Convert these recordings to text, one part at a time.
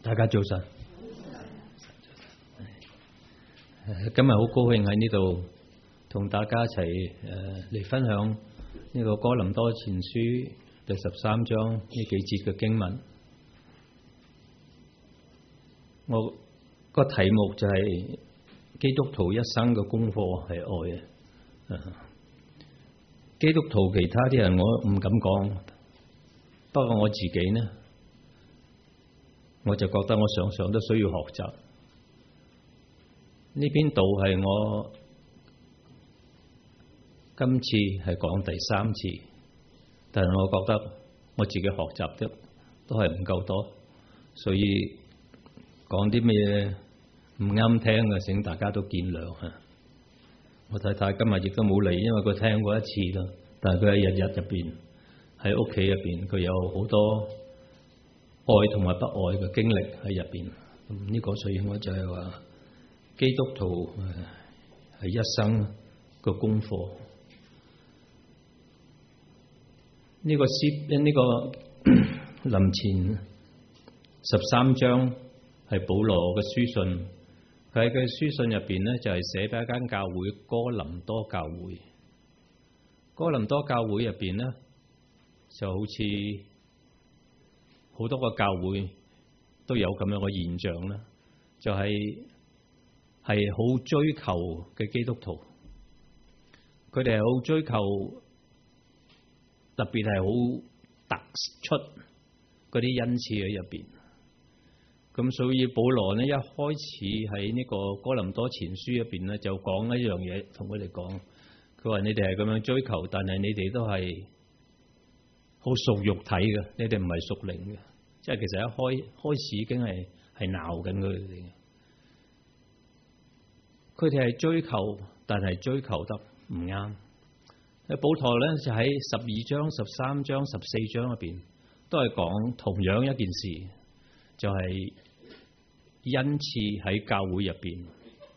大家早晨。今日好高興喺呢度同大家一齊嚟分享呢個哥林多前書第13章呢幾節嘅經文。我個題目就係基督徒一生嘅功課係愛。基督徒其他啲人我唔敢講，不過我自己呢，我就覺得我常常都需要學習。呢篇道係我今次係講第3次，但係我覺得我自己學習的都係唔夠多，所以講啲咩唔啱聽嘅，請大家都見諒吓。我太太今日亦都冇嚟，因為佢聽過一次啦，但係佢喺日入邊喺屋企入邊，佢有好多愛同埋不愛嘅經歷喺入邊。咁呢個所以我就係話，基督徒係一生嘅功課。呢個林前13章係保羅嘅書信，佢喺佢書信入邊呢，就係寫俾一間教會，哥林多教會。哥林多教會入邊呢，就好似好多個教會都有咁樣嘅現象啦，就係好追求嘅基督徒，佢哋係好追求，特別係好突出嗰啲恩賜喺入邊。咁所以保羅呢，一開始喺呢個哥林多前書入邊呢，就講一樣嘢同佢哋講，佢話你哋係咁樣追求，但係你哋都係好屬肉體嘅，你哋唔係屬靈嘅，即係其實一開始已經係鬧緊佢哋。佢哋係追求，但係追求得唔啱。保羅咧就喺12章、13章、14章入邊都係講同樣一件事，就係恩賜喺教會入邊。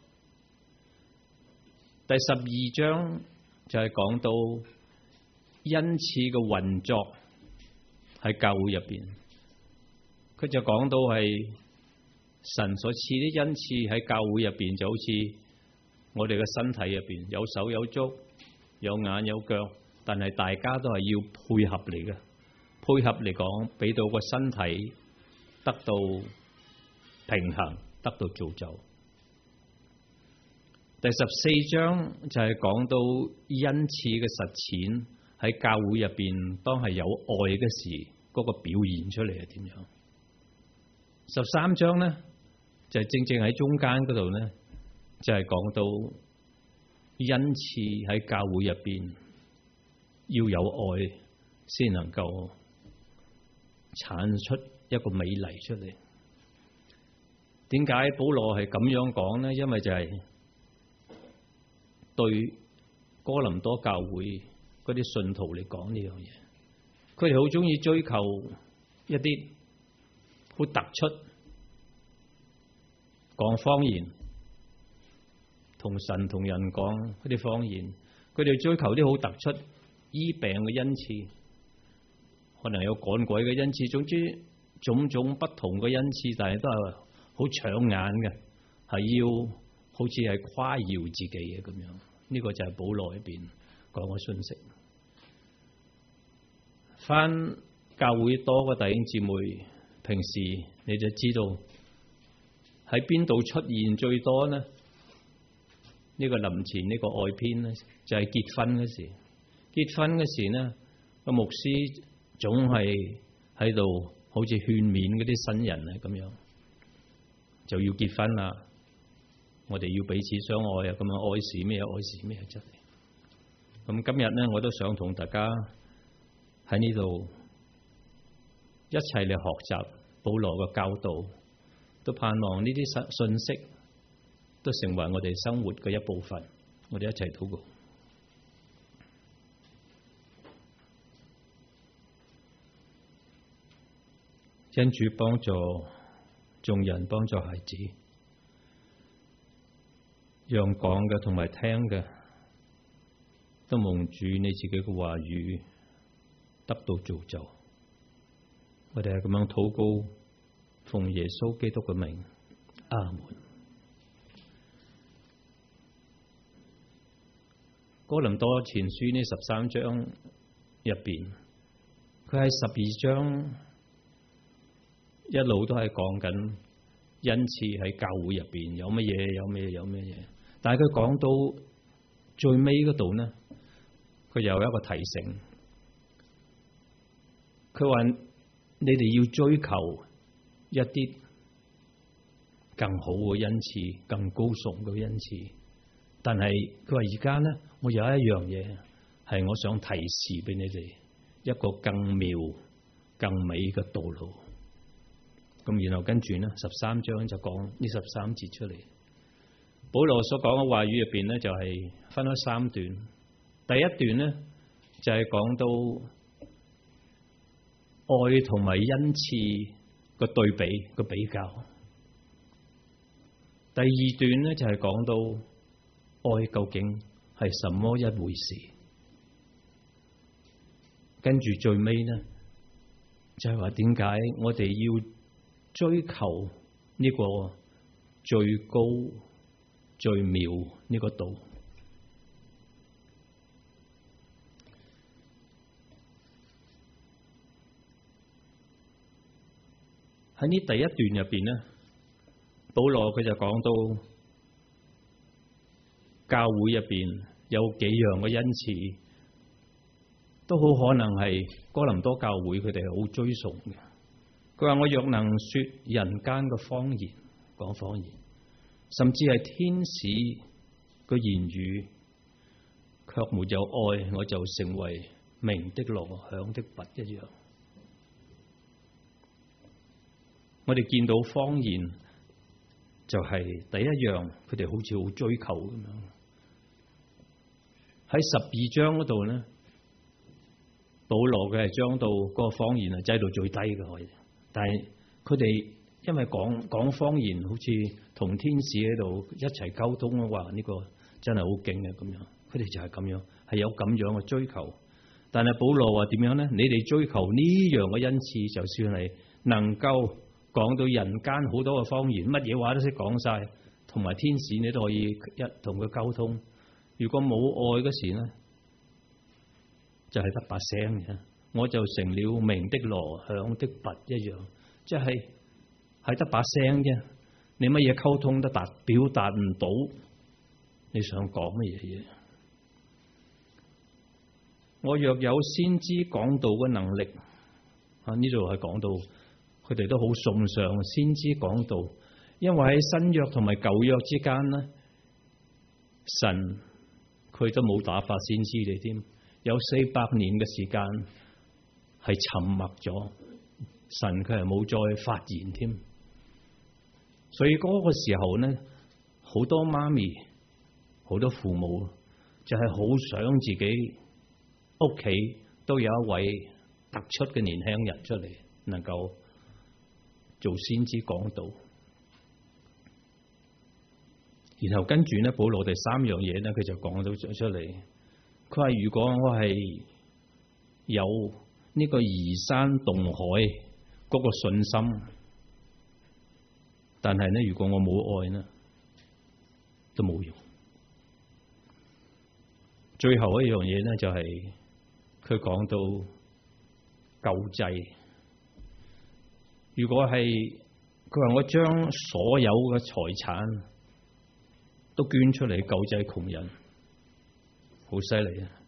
第12章就係講到恩賜嘅運作喺教會入邊，佢就講到係神所賜啲恩賜喺教會入邊，就好似我哋嘅身體入邊有手有足有眼有腳，但係大家都係要配合嚟嘅，配合嚟講俾到個身體得到平衡，得到造就。第14章就係講到恩賜嘅實踐喺教會入邊，當係有愛嘅時，嗰個表現出嚟係點樣。13章呢，就係正喺中間嗰度呢，就係講到恩賜喺教會入邊要有愛，先能夠產出一個美麗出嚟。點解保羅係咁樣講呢？因為就係對哥林多教會嗰啲信徒嚟講呢樣嘢，佢哋好中意追求一啲好突出，講方言，同神同人講嗰啲方言，佢哋追求啲好突出醫病嘅恩賜，可能有趕鬼嘅恩賜，總之種種不同嘅恩賜，但係都係好搶眼嘅，係要好似係誇耀自己嘅咁樣。呢個就係保羅入邊講嘅信息。返教會多嘅弟兄姊妹，平時你就知道喺邊度出現最多呢？呢個林前呢個愛篇呢，就係結婚嗰時。結婚嗰時呢，個牧師總係喺度好似勸勉嗰啲新人啊咁樣，就要結婚啦。我哋要彼此相愛啊，咁樣愛是咩？愛是咩真係。咁今日呢，我都想同大家喺呢度一齊嚟學習保羅嘅教導，都盼望呢啲信息都成為我哋生活嘅一部分。我哋一齊禱告。恩主幫助眾人，幫助孩子，讓講嘅同埋聽嘅都蒙主你自己嘅話語得到造就。我哋係咁樣禱告， 奉耶穌基督嘅名，阿門。哥林多前書呢13章入邊，佢喺12章一路都係講緊恩賜喺教會入邊有乜嘢，有咩嘢。但係佢講到最尾嗰度呢，佢有一個提醒，佢話你哋要追求一啲更好嘅恩賜，更高崇嘅恩賜。但係佢話而家呢，我有一樣嘢係我想提示俾你哋，一個更妙、更美嘅道路。咁然後跟住呢13章就講呢13節出嚟。保羅所講嘅話語入邊呢，就係分咗3段。第一段呢，就係講到愛同埋恩賜個對比個比較。第二段呢，就係講到愛究竟係什麼一回事。跟住最尾呢，就係話點解我哋要追求呢個最高最妙呢個道。喺呢第一段入邊呢，保羅佢就講到教會入邊有幾樣嘅恩賜，都好可能係哥林多教會佢哋係好追崇嘅。佢話：我若能說人間嘅方言，講方言，甚至係天使嘅言語，卻沒有愛，我就成為鳴的鑼響的鈸一樣。我哋見到方言就係第一樣，佢哋好似好追求咁樣。喺12章嗰度呢，保羅嘅係將到嗰個方言係擠到最低嘅可以，但係佢哋因為講方言，好似同天使喺度一齊溝通嘅話，呢個真係好勁嘅咁樣。佢哋就係咁樣，係有咁樣嘅追求。但係保羅話點樣呢？你哋追求呢樣嘅恩賜，就算係能夠講到人間好多嘅方言，乜嘢話都識講晒，同埋天使你都可以一同佢溝通。如果冇愛嗰時呢，就係得把聲嘅，我就成了鳴的鑼響的鈸一樣，即係得把聲啫。你乜嘢溝通都表達唔到你想講乜嘢嘢。我若有先知講道嘅能力，呢度係講到佢哋都好崇尚先知講道，因為喺新約同埋舊約之間呢，神佢都冇打發先知嚟添，有400年嘅時間係沉默咗，神佢係冇再發言添。所以嗰個時候呢，好多媽咪、好多父母就係好想自己屋企都有一位突出嘅年輕人出嚟，能夠做先知講道。然後跟住呢，保羅第3樣嘢呢，佢就講到出嚟。佢話：如果我係有呢個移山動海嗰個信心，但係呢，如果我冇愛呢，都冇用。最後一樣嘢呢，就係佢講到救濟。如果係佢話我將所有嘅財產都捐出嚟救濟窮人，好犀利啊！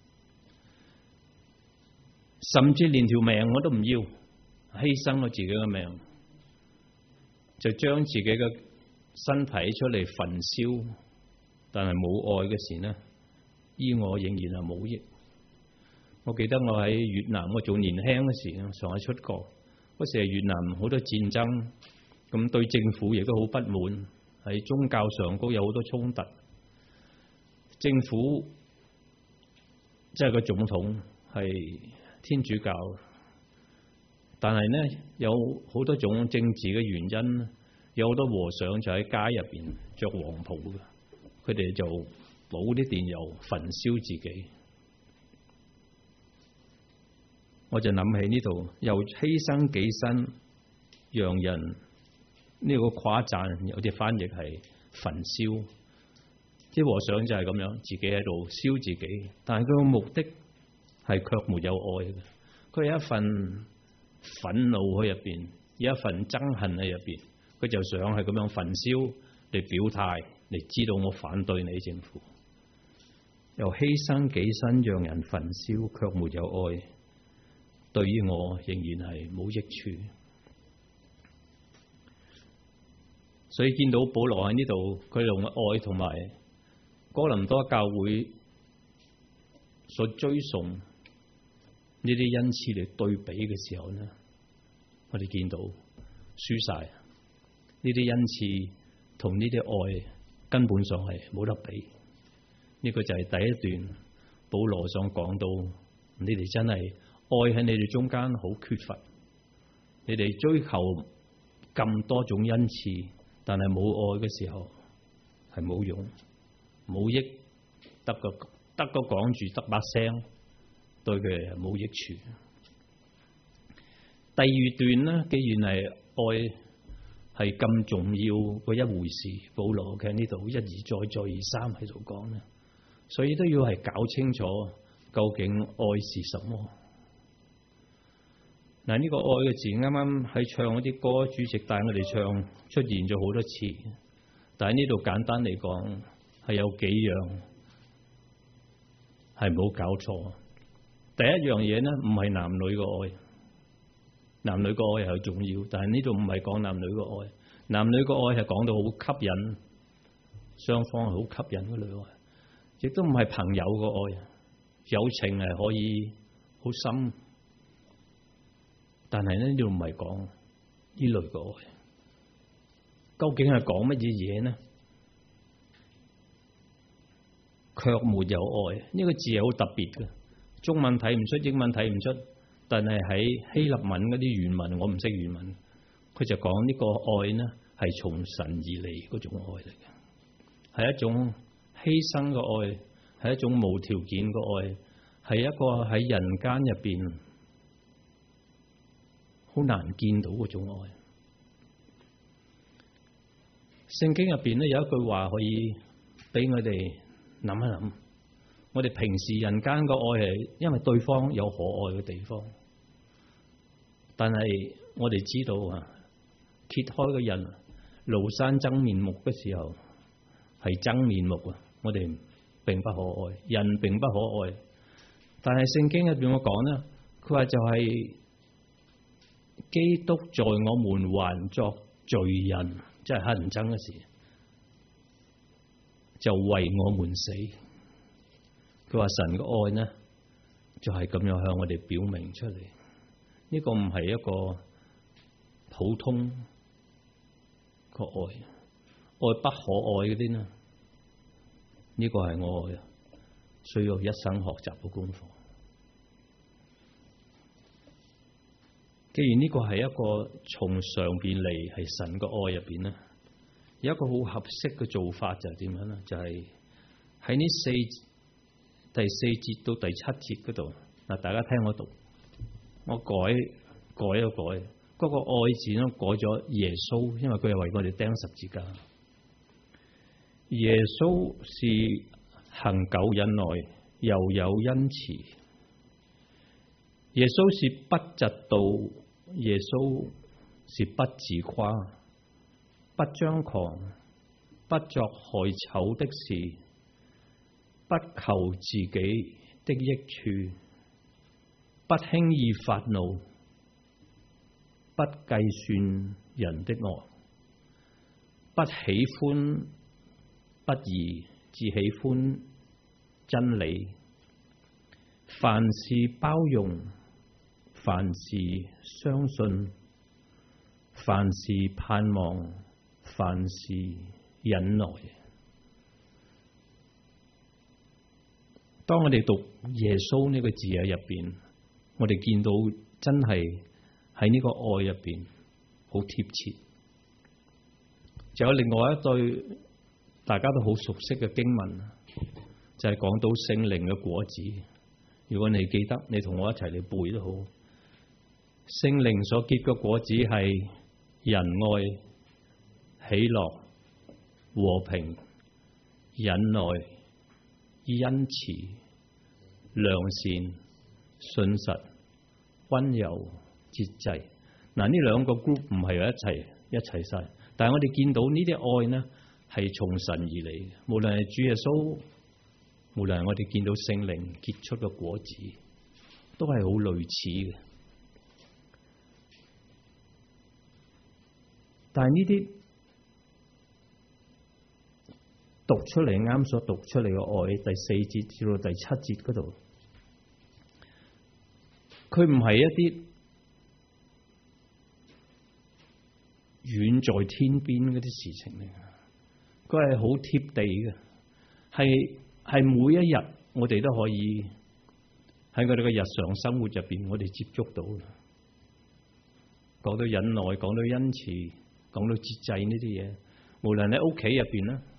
甚至連條命我都唔要，犧牲我自己嘅命，就將自己嘅身體出嚟焚燒，但係冇愛嘅時呢，依我仍然係冇益。我記得我喺越南，我做年輕嘅時，上海出國嗰時，係越南好多戰爭，咁對政府亦都好不滿，喺宗教上高有好多衝突。政府即係個總統係天主教，但係呢，有好多種政治嘅原因，有好多和尚就喺街入邊着黃袍嘅，佢哋就攞啲電油焚燒自己。我就諗起呢度，又犧牲己身，讓人呢個誇讚，有啲翻譯係焚燒。啲和尚就係咁樣，自己喺度燒自己，但係佢個目的係卻沒有愛嘅。佢有一份憤怒喺入邊，有一份憎恨喺入邊，佢就想係咁樣焚燒嚟表態，嚟知道我反對你政府。又犧牲己身讓人焚燒，卻沒有愛，對於我仍然係冇益處。所以見到保羅喺呢度，佢用愛同埋哥林多教會所追崇呢啲恩賜嚟對比嘅時候呢，我哋見到輸晒呢啲恩賜同呢啲愛根本上係冇得比。呢個就係第一段保羅想講到，你哋真係愛喺你哋中間好缺乏，你哋追求咁多種恩賜，但係冇愛嘅時候係冇用冇益，得個講住得把聲，對佢係冇益處。第二段呢，既然係愛係咁重要嘅一回事，保羅喺呢度一而再而三喺度講呢，所以都要係搞清楚究竟愛是什麼。嗱，呢個愛嘅字啱啱喺唱嗰啲歌，主席帶我哋唱出現咗好多次，但係呢度簡單嚟講係有幾樣係冇搞錯。第一樣嘢呢，唔係男女嘅愛，男女嘅愛係重要，但係呢度唔係講男女嘅愛，男女嘅愛係講到好吸引，雙方係好吸引嘅戀愛，亦都唔係朋友嘅愛，友情係可以好深，但係呢度唔係講呢類嘅愛，究竟係講乜嘢嘢呢？卻沒有愛，呢個字係好特別嘅，中文睇唔出，英文睇唔出，但係喺希臘文嗰啲原文，我唔識原文，佢就講呢個愛呢係從神而嚟嗰種愛嚟嘅，係一種犧牲嘅愛，係一種無條件嘅愛，係一個喺人間入邊好難見到嗰種愛。聖經入邊呢有一句話可以俾我哋諗一諗，我哋平時人間嘅愛係因為對方有可愛嘅地方，但係我哋知道啊，揭開個人廬山真面目嘅時候係真面目啊！我哋並不可愛，人並不可愛，但係聖經入邊我講呢，佢話就係基督在我們還作罪人，即係乞人憎嘅時，就為我們死。佢話神嘅愛呢，就係咁樣向我哋表明出嚟。呢個唔係一個普通個愛，愛不可愛嗰啲呢？呢個係愛，需要一生學習嘅功課。既然呢個係一個從上邊嚟，係神嘅愛入邊呢，有一個好合適嘅做法就係點樣呢？就係喺呢第四節到第七節嗰度，嗱，大家聽我讀，我改一改，嗰個愛字呢改咗耶穌，因為佢係為我哋釘十字架。耶穌是恒久忍耐，又有恩慈。耶穌是不嫉妒，耶穌是不自誇，不張狂，不作害醜的事，不求自己的益處，不輕易發怒，不計算人的惡，不喜歡不義，只喜歡真理。凡事包容，凡事相信，凡事盼望，凡事忍耐。當我哋讀耶穌呢個字喺入邊，我哋見到真係喺呢個愛入邊好貼切。就有另外一對大家都好熟悉嘅經文，就係講到聖靈嘅果子。如果你記得，你同我一齊嚟背都好。聖靈所結嘅果子係仁愛、 喜樂、和平、忍耐、恩慈、良善、信實、溫柔、節制。嗱，呢兩個 group 唔係一齊晒，但係我哋見到呢啲愛呢係從神而嚟嘅。無論係主耶穌，無論係我哋見到聖靈結出嘅果子，都係好類似嘅。但係呢啲讀出嚟啱所讀出嚟嘅愛，第4節至到第7節嗰度，佢唔係一啲遠在天邊嗰啲事情嚟嘅，佢係好貼地嘅，係每一日我哋都可以喺我哋嘅日常生活入邊，我哋接觸到。講到忍耐，講到恩慈，講到節制呢啲嘢，無論喺屋企入邊啦，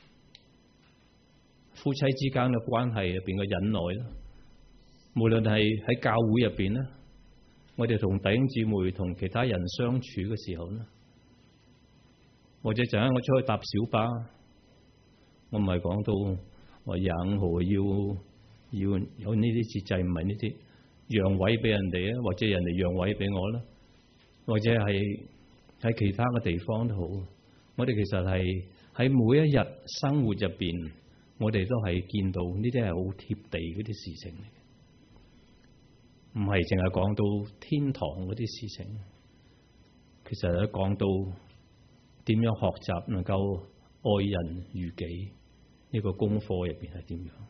夫妻之間嘅關係入邊嘅忍耐啦，無論係喺教會入邊啦，我哋同弟兄姊妹同其他人相處嘅時候啦，或者陣間我出去搭小巴，我唔係講到話任何要有呢啲節制，唔係呢啲讓位俾人哋啊，或者人哋讓位俾我啦，或者係喺其他嘅地方都好，我哋其實係喺每一日生活入邊，我哋都係見到呢啲係好貼地嗰啲事情嚟嘅，唔係淨係講到天堂嗰啲事情，其實係講到點樣學習能夠愛人如己呢個功課入邊係點樣。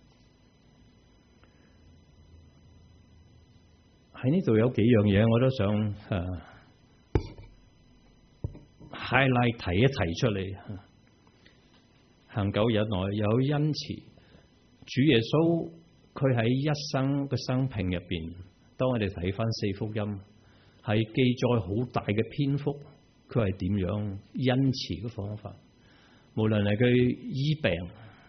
喺呢度有幾樣嘢我都想highlight 提一提出嚟。恆久忍耐，有恩慈。主耶穌佢喺一生嘅生平入邊，當我哋睇翻4福音，係記載好大嘅篇幅，佢係點樣恩慈嘅方法。無論係佢醫病，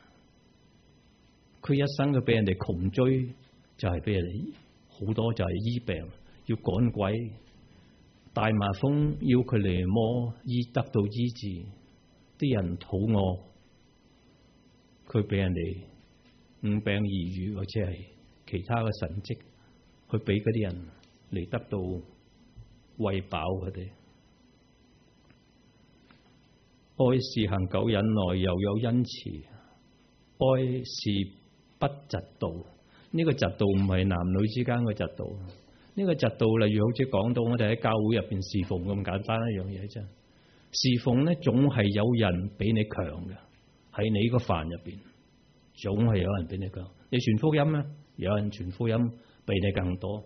佢一生佢俾人哋窮追，就係俾人哋好多就係醫病，要趕鬼，大麻風要佢嚟摸醫得到醫治，啲人肚餓，佢俾人哋5餅2魚或者係其他嘅神蹟，去俾嗰啲人嚟得到餵飽佢哋。愛是恆久忍耐，又有恩慈。愛是不嫉妒。呢個嫉妒唔係男女之間嘅嫉妒。呢個嫉妒例如好似講到我哋喺教會入邊侍奉咁簡單一樣嘢啫。侍奉呢，總係有人比你強嘅，喺你個範入邊，總係有人比你強。你傳福音呢，有人傳福音比你更多。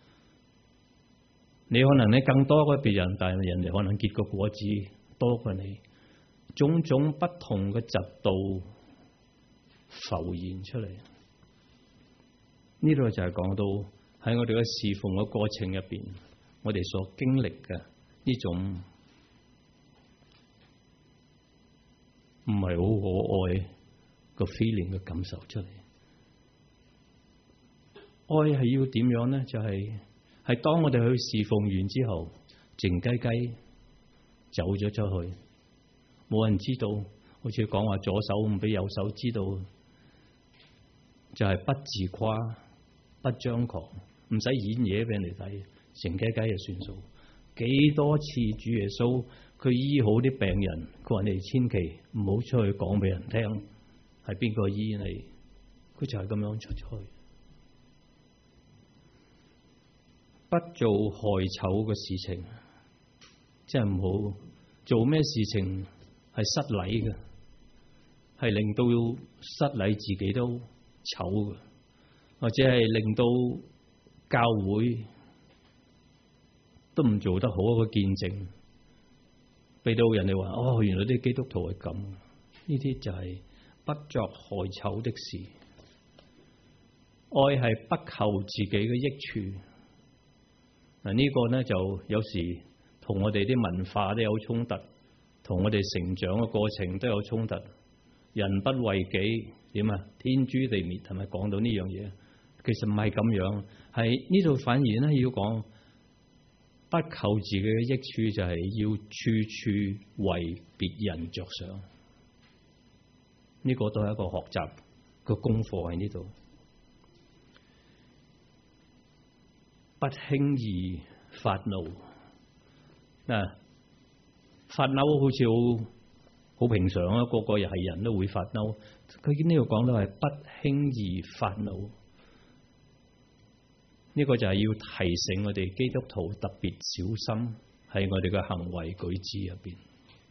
你可能你更多過別人，但係人哋可能結個果子多過你。種種不同嘅嫉妒浮現出嚟，呢度就係講到喺我哋嘅侍奉嘅過程入邊，我哋所經歷嘅呢種唔係好可愛個 feeling 嘅感受出嚟。愛係要點樣呢？就係當我哋去侍奉完之後，靜雞雞走咗出去。冇人知道，好似講話左手唔俾右手知道，就係不自誇、不張狂，唔使演嘢俾人哋睇，靜雞雞就算數。幾多次主耶穌佢醫好啲病人，佢話你哋千祈唔好出去講俾人聽，係邊個醫你？佢就係咁樣出去，不做害醜嘅事情，即係唔好做咩事情係失禮嘅，係令到失禮自己都醜嘅，或者係令到教會都唔做得好一個見證，俾到人哋話哦，原來啲基督徒係咁。呢啲就係不作害醜的事。愛係不求自己嘅益處。嗱，呢個呢，就有時同我哋啲文化都有衝突。同我哋成長嘅過程都有衝突，人不為己點啊？天誅地滅，係咪講到呢樣嘢？其實唔係咁樣，係呢度反而咧要講不不求自己嘅益處，就係要處處為別人着想。呢個都係一個學習嘅功課喺呢度。不輕易發怒。發嬲好似好平常啊，個個又係人都會發嬲。佢呢度講到係不輕易發怒，呢個就係要提醒我哋基督徒特別小心喺我哋嘅行為舉止入邊。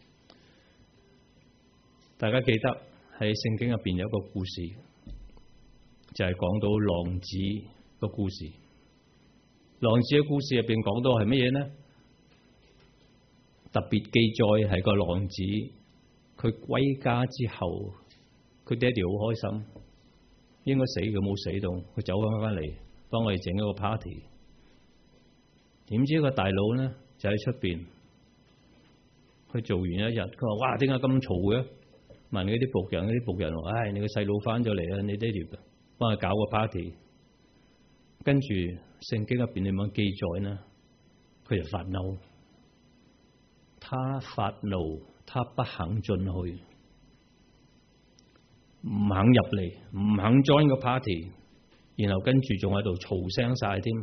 大家記得喺聖經入邊有一個故事，就係講到浪子個故事。浪子嘅故事入邊講到係乜嘢呢？特別記載係個浪子，佢歸家之後，佢爹哋好開心，應該死佢冇死到，佢走翻嚟幫我哋整一個 party。點知個大佬呢就喺出邊，佢做完一日，佢話：哇，點解咁嘈嘅？問嗰啲僕人，嗰啲僕人話：唉，你個細佬翻咗嚟啊，你爹哋幫佢搞個 party。跟住聖經入邊點樣記載呢？佢就發嬲。他發怒，他不肯進去，唔肯入嚟，唔肯 join 個 party， 然後跟住仲喺度嘈聲晒添。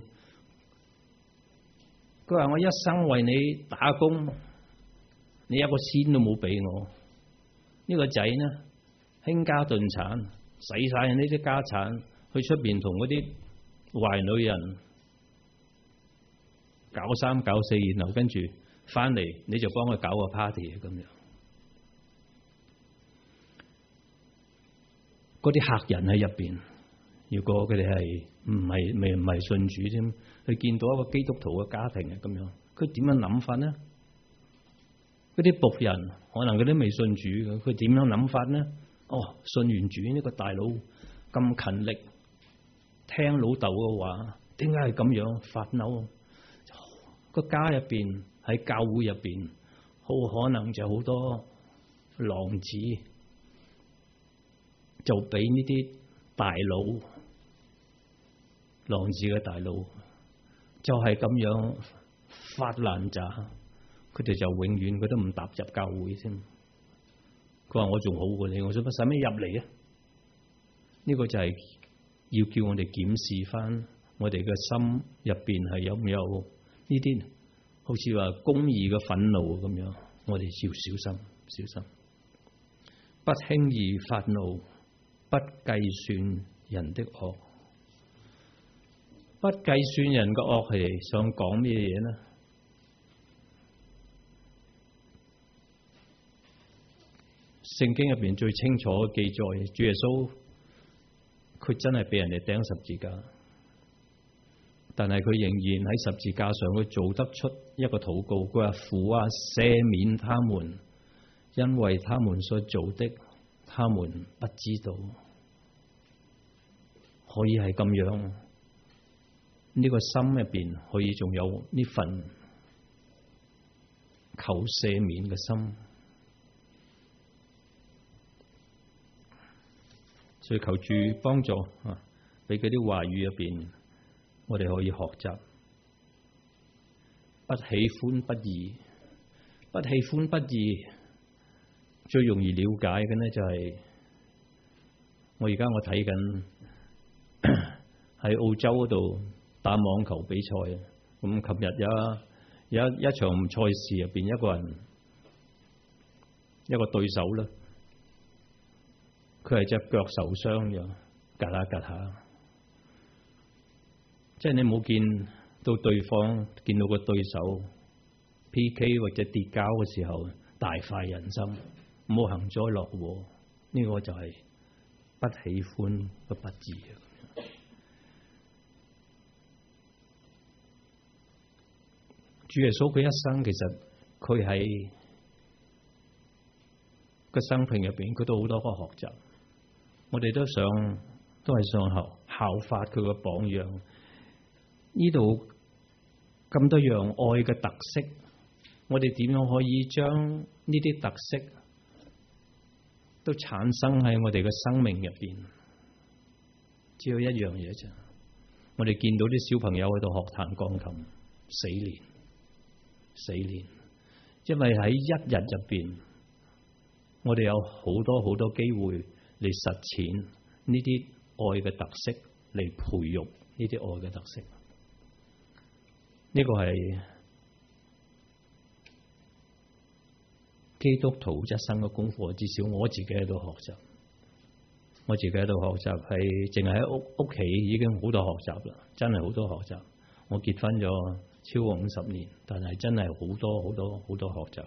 佢話：我一生為你打工，你一個仙都冇俾我。呢個仔呢，傾家蕩產，使晒呢啲家產去出邊同嗰啲壞女人搞三搞四，然後跟住翻嚟，你就幫佢搞個 party 咁樣。嗰啲客人喺入邊，如果佢哋係唔係信主添，佢見到一個基督徒嘅家庭啊咁樣，佢點樣諗法呢？嗰啲僕人可能佢都未信主嘅，佢點樣諗法呢？哦，信完主呢個大佬咁勤力，聽老豆嘅話，點解係咁樣發嬲？個家入邊喺教會入邊，好可能就好多浪子，就俾呢啲大佬，浪子嘅大佬就係咁樣發爛渣，佢哋就永遠佢都唔踏入教會先。佢話：我仲好過你，我使乜入嚟啊？呢個就係要叫我哋檢視翻我哋嘅心入邊係有唔有呢啲好似話公義嘅憤怒咁樣，我哋要小心小心，不輕易發怒，不計算人的惡。不計算人嘅惡係想講咩嘢呢？聖經入邊最清楚嘅記載，主耶穌佢真係俾人哋釘十字架，但係佢仍然喺十字架上，佢做得出一個禱告，佢話：父啊，赦免他們，因為他們所做的，他們不知道。可以係咁樣，呢個心入邊可以仲有呢份求赦免嘅心，所以求主幫助啊！俾嗰啲話語入邊，我哋可以學習不喜歡不義，不喜歡不義最容易了解嘅呢，就係我睇緊喺澳洲嗰度打網球比賽。咁琴日有一場賽事入邊，一個對手啦，佢係隻腳受傷咗，趌下趌下。即係你冇見到對方，見到個對手 PK 或者跌跤嘅時候，大快人心，唔好幸災樂禍。呢個就係不喜歡嘅不義。主耶穌佢一生，其實佢喺個生平入邊，佢都好多個學習。我哋都係想效法佢個榜樣。呢度咁多樣愛嘅特色，我哋點樣可以將呢啲特色都產生喺我哋嘅生命入邊？只有一樣嘢啫，我哋見到啲小朋友喺度學彈鋼琴4年， 4年，因為喺一日入邊，我哋有好多好多機會嚟實踐呢啲愛嘅特色，嚟培育呢啲愛嘅特色。呢個係基督徒一生嘅功課，至少我自己喺度學習。我自己喺度學習，係淨係喺屋企已經好多學習啦，真係好多學習。我結婚咗超過50年，但係真係好多好多好多學習。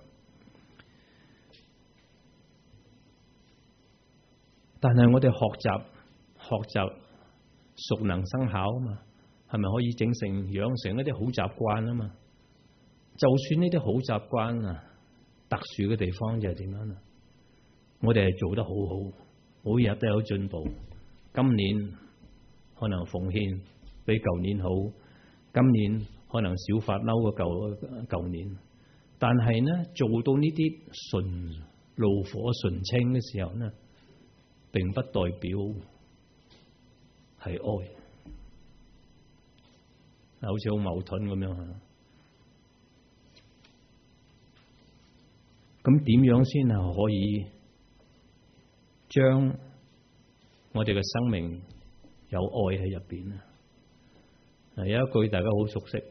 但係我哋學習熟能生巧啊嘛，係咪可以養成一啲好習慣啊嘛？就算呢啲好習慣啊，特殊嘅地方就係點樣啊？我哋係做得好好。每日都有進步，今年可能奉獻比舊年好，今年可能少發嬲過舊年，但係呢，做到呢啲爐火純青嘅時候呢，並不代表係愛，好似好矛盾咁樣。咁點樣先係可以將我哋嘅生命有愛喺入邊啊？有一句大家好熟悉，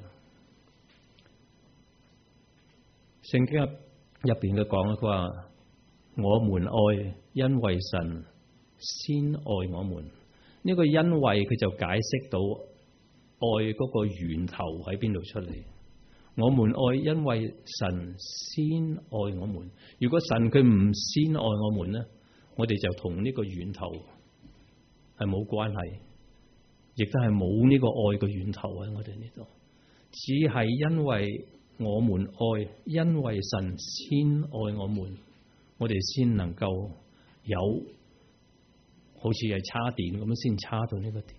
聖經入邊嘅講，佢話我們愛，因為神先愛我們。呢個因為佢就解釋到愛嗰個源頭喺邊度出嚟。我們愛，因為神先愛我們。如果神佢唔先愛我們呢，我哋就同呢個源頭係冇關係，亦都係冇呢個愛嘅源頭喺我哋呢度。只係因為我們愛，因為神先愛我們，我哋先能夠有好似係叉電咁樣先叉到呢個電。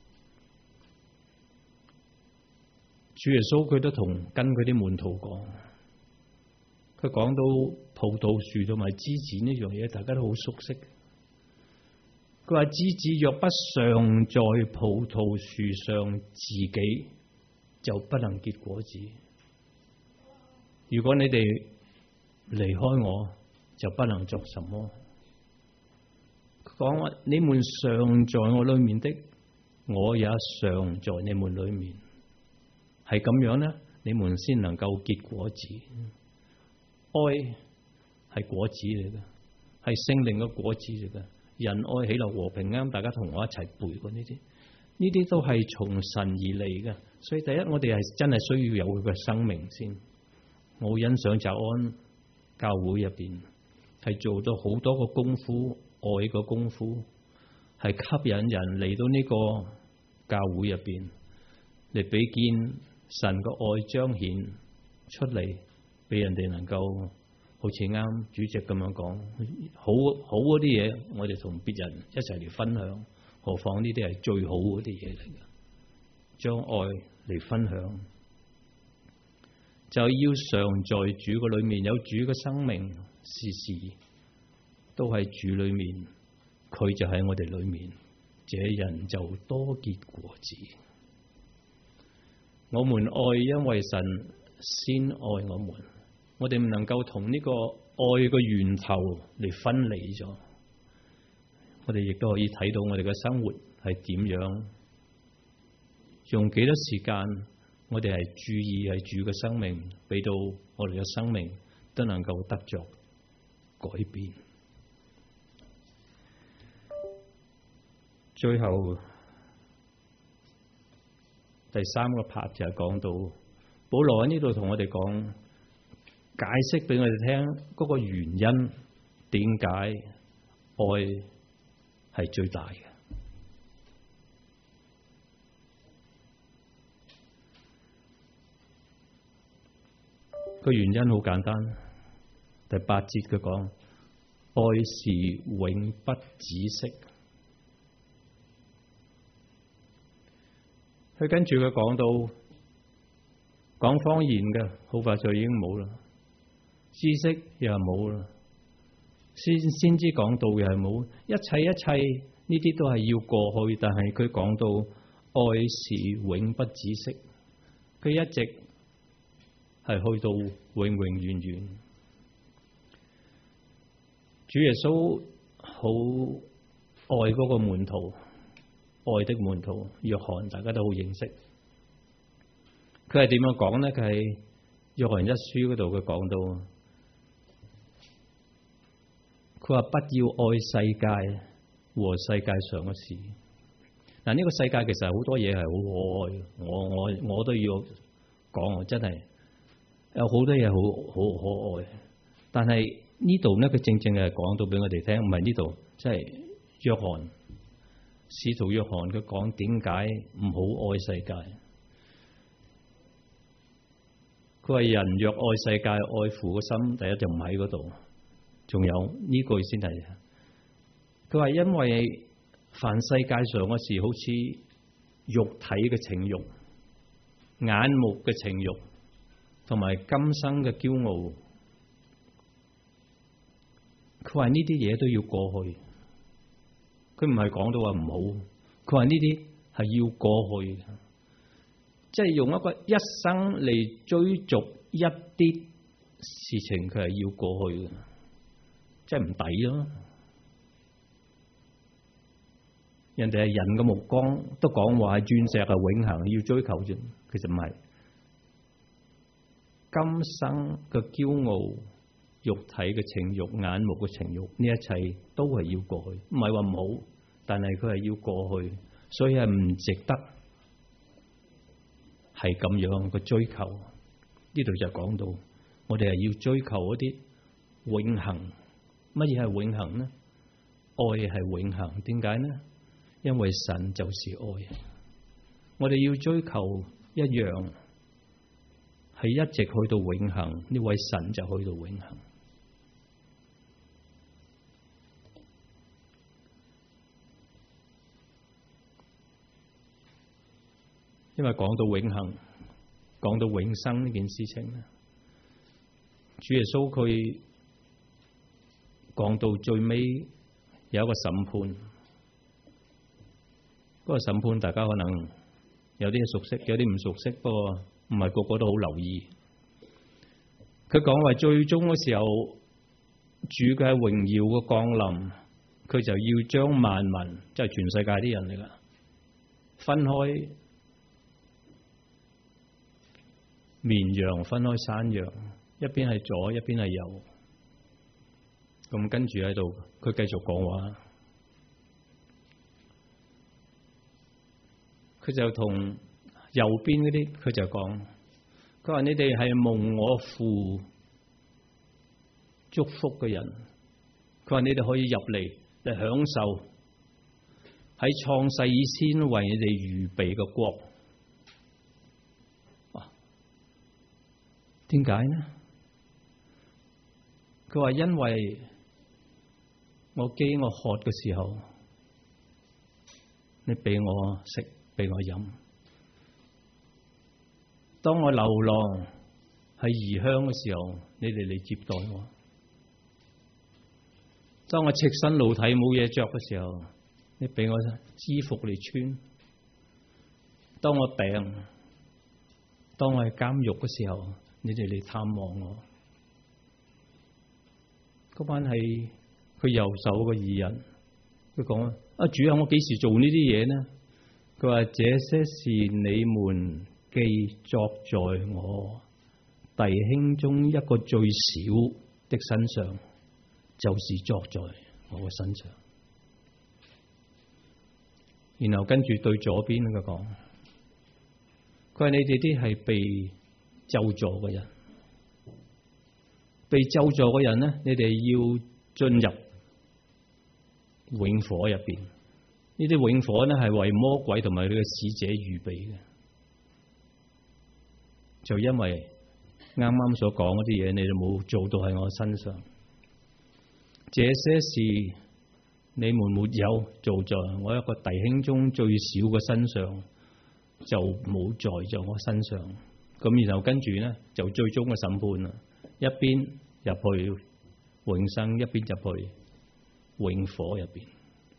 主耶穌佢都跟佢啲門徒講，佢講到葡萄樹同埋枝子呢樣嘢，大家都好熟悉。佢話枝子若不常在葡萄樹上，自己就不能結果子。如果你哋離開我，就不能作什麼。佢講話，你們常在我裏面的，我也常在你們裏面。係咁樣呢，你們先能夠結果子。愛係果子嚟嘅，係聖靈嘅果子嚟嘅。仁愛、喜樂、和平，啱大家同我一齊背過呢啲，呢啲都係從神而嚟嘅。所以第一，我哋係真係需要有佢嘅生命先。我欣賞澤安教會入邊係做咗好多個功夫，愛個功夫係吸引人嚟到呢個教會入邊嚟比見神嘅愛彰顯出嚟，俾人哋能夠好似啱主席咁樣講，好嗰啲嘢，我哋同別人一齊嚟分享，何況呢啲係最好嗰啲嘢嚟嘅，將愛嚟分享，就要常在主嘅裏面，有主嘅生命，時時都喺主裏面，佢就喺我哋裏面，這人就多結果子。我們愛，因為神先愛我們，我哋唔能夠同呢個愛嘅源頭嚟分離咗。我哋亦都可以睇到我哋嘅生活係點樣，用幾多時間，我哋係注意係主嘅生命，俾到我哋嘅生命都能夠得着改變。最後第3個 part 就係講到保羅喺呢度同我哋講，解釋俾我哋聽嗰個原因，點解愛係最大嘅。個原因好簡單，第8節佢講，愛是永不止息。佢跟住佢講到講方言嘅，好快就已經冇啦，知識又係冇啦，先知講道又係冇，一切呢啲都係要過去。但係佢講到愛是永不止息，佢一直係去到永永遠遠。主耶穌好愛嗰個門徒，愛的門徒約翰，大家都好認識。佢係點樣講呢？佢係約翰一書嗰度佢講到，佢話不要愛世界和世界上嘅事。嗱，呢個世界其實好多嘢係好可愛，我都要講，真係有好多嘢好可愛。但係呢度呢，佢正正係講到俾我哋聽，唔係呢度，即係約翰使徒約翰佢講點解唔好愛世界。佢話人若愛世界，愛父嘅心第一就唔喺嗰度。仲有呢句先係，佢話因為凡世界上嘅事，好似肉體嘅情慾、眼目嘅情慾，同埋今生嘅驕傲，佢話呢啲嘢都要過去。佢唔係講到話唔好，佢話呢啲係要過去，即係用一個一生嚟追逐一啲事情，佢係要過去嘅，即係唔抵咯。人哋係人嘅目光都講話係鑽石係永恆，要追求啫，其實唔係。今生嘅驕傲、肉體嘅情慾、眼目嘅情慾，呢一切都係要過去，唔係話唔好，但係佢係要過去，所以係唔值得係咁樣嘅追求。呢度就講到，我哋係要追求一啲永恆。乜嘢係永恆呢？愛係永恆，點解呢？因為神就是愛。我哋要追求一樣，係一直去到永恆，呢位神就去到永恆。因為講到永恆，講到永生呢件事情咧，主耶穌佢講到最尾有一個審判。嗰個審判大家可能有啲熟悉，有啲唔熟悉，不過唔係個個都好留意。佢講話最終嘅時候，主嘅榮耀嘅降臨，佢就要將萬民，即係全世界啲人嚟㗎，分開綿羊，分開山羊，一邊係左，一邊係右。咁跟住喺度，佢繼續講話。佢就同右邊嗰啲，佢就講，佢話你哋係蒙我父祝福嘅人，佢話你哋可以入嚟享受喺創世以先為你哋預備嘅國。點解呢？佢話因為我飢我渴嘅時候，你俾我食，俾我飲；當我流浪喺異鄉嘅時候，你哋嚟接待我；當我赤身露體冇嘢着嘅時候，你俾我衣服嚟穿；當我病，當我喺監獄嘅時候，你哋嚟探望我。嗰班係佢右手嘅義人，佢講啊，主啊，我幾時做呢啲嘢呢？佢話這些事你們記作在我弟兄中一個最小的身上，就是作在我嘅身上。然後跟住對左邊佢講，佢話你哋啲係被咒詛嘅人，被咒詛嘅人呢，你哋要進入永火入邊。呢啲永火呢，係為魔鬼同埋佢嘅使者預備嘅。就因為啱啱所講嗰啲嘢，你哋冇做到喺我身上。這些事你們沒有做在我一個弟兄中最小嘅身上，就冇在我身上。咁然後跟住呢，就最終嘅審判啦，一邊入去永生，一邊入去永火入邊。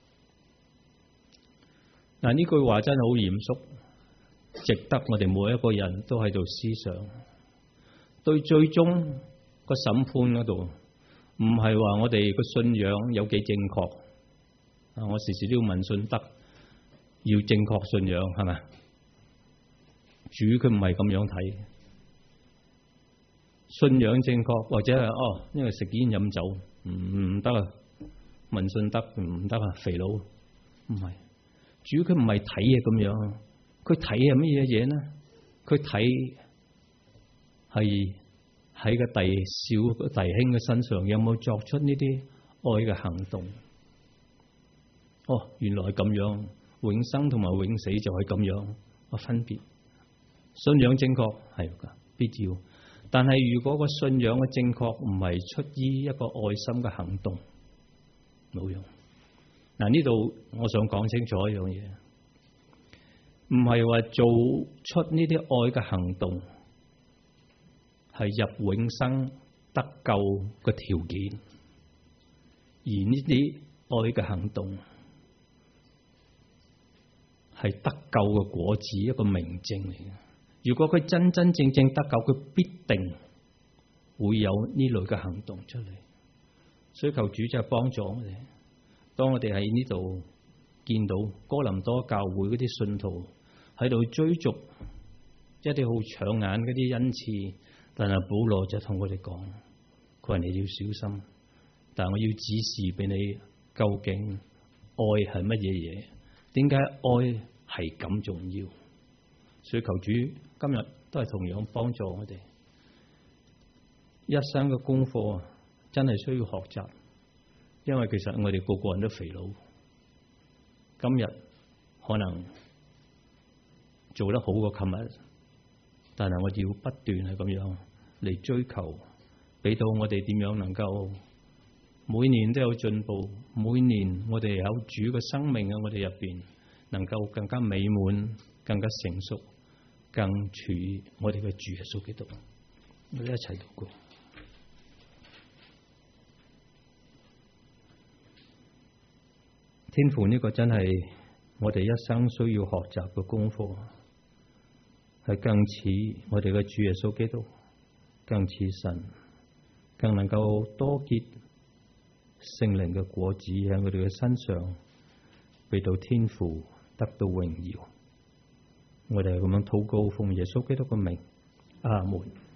嗱，呢句話真係好嚴肅，值得我哋每一個人都喺度思想。 對最終個審判嗰度，唔係話我哋個信仰有幾正確。我時時都要問信德，要正確信仰係咪？主佢唔係咁樣睇，信仰正確或者係因為食煙飲酒唔得啊，問信德唔得啊，肥佬唔係。主佢唔係睇嘢咁樣，佢睇係乜嘢嘢呢？佢睇係喺個小弟兄嘅身上有冇作出呢啲愛嘅行動？原來咁樣，永生同埋永死就係咁樣個分別。信仰正確係噶，必要。但係如果個信仰嘅正確唔係出於一個愛心嘅行動，冇用。嗱，呢度我想講清楚一樣嘢，唔係話做出呢啲愛嘅行動係入永生得救嘅條件，而呢啲愛嘅行動係得救嘅果子，一個明證嚟嘅。如果佢真真正正得救，佢必定會有呢類嘅行動出嚟。所以求主就係幫助我哋。當我哋喺呢度見到哥林多教會嗰啲信徒喺度追逐一啲好搶眼嗰啲恩賜，但係保羅就同我哋講，佢話你要小心，但係我要指示俾你，究竟愛係乜嘢嘢？點解愛係咁重要？所以求主今日都係同樣幫助我哋，一生嘅功課真係需要學習。因為其實我哋個個人都肥佬，今日可能做得好過琴日，但係我要不斷係咁樣嚟追求，俾到我哋點樣能夠每年都有進步，每年我哋有主嘅生命喺我哋入邊，能夠更加美滿、更加成熟、更似我哋嘅主耶穌基督。我哋一齊禱告。天父，呢個真係我哋一生需要學習嘅功課，係更似我哋嘅主耶穌基督，更似神，更能夠多結聖靈嘅果子喺我哋嘅身上，俾到天父得到榮耀。我哋係咁樣禱告，奉耶穌基督嘅名，阿門。